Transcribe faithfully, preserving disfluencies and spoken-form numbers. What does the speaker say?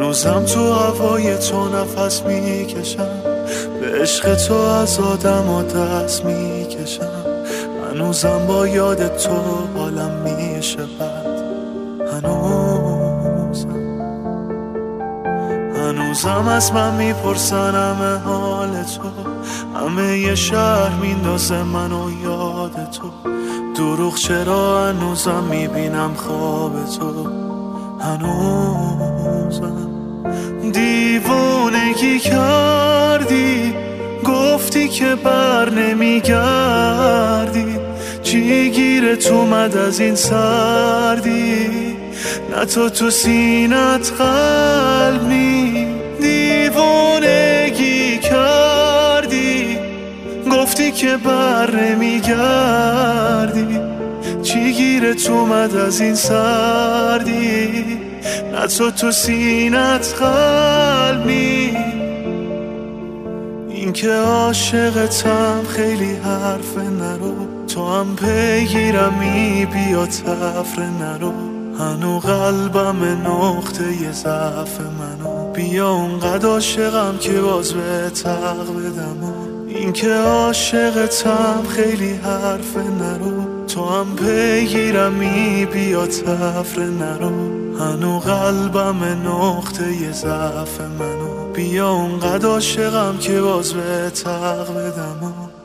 هنوزم تو هوای تو نفس میکشم، به عشق تو از آدم و دست میکشم. هنوزم با یاد تو حالم میشه بد، هنوزم هنوزم از من میپرسن همه حال تو، همه یه شهر میندازه منو یاد تو. دروغ چرا هنوزم میبینم خواب تو، هنوزم دیوانگی کردی، گفتی که بر نمیگردی. چی گیرت اومد از این سردی؟ نه تو تو سینت قلب نی. دیوانگی کردی، گفتی که بر نمیگردی. چی گیرت اومد از این سردی؟ نه تو تو سینت قلب نی. این که عاشقتم خیلی حرف نرو، تو هم پیگیرمی بیا تفره نرو. هنو قلبم نقطه ضعف منو، بیا اونقدر عاشقم که باز به تق بدم. این که عاشقتم خیلی حرف نرو، تو هم پیگیرمی بیا تفره نرو. هنو قلبم نقطه ضعف منو، بیا اونقدر عاشقم که باز به تق بدم.